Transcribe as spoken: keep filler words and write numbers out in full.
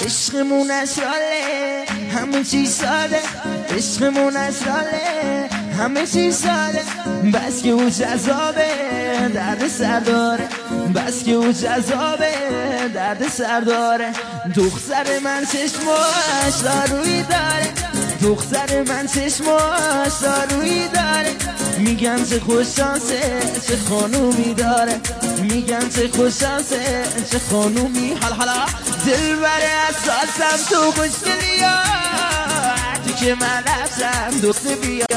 عشقمون اسراله همه چی ساده، عشقمون اسراله همه چی ساده. بس که او جذابه درد سر داره، بس که او جذابه درد سر داره. دختر من چشماش دارویی داره، دختر من چشماش دارویی داره. میگن چه خوششانسه چه خانومی داره، میگن چه خوششانسه چه خانومی. حالا حالا دل بره اساسم تو خوشگلی ها، تو که من رفتم دوست بیا.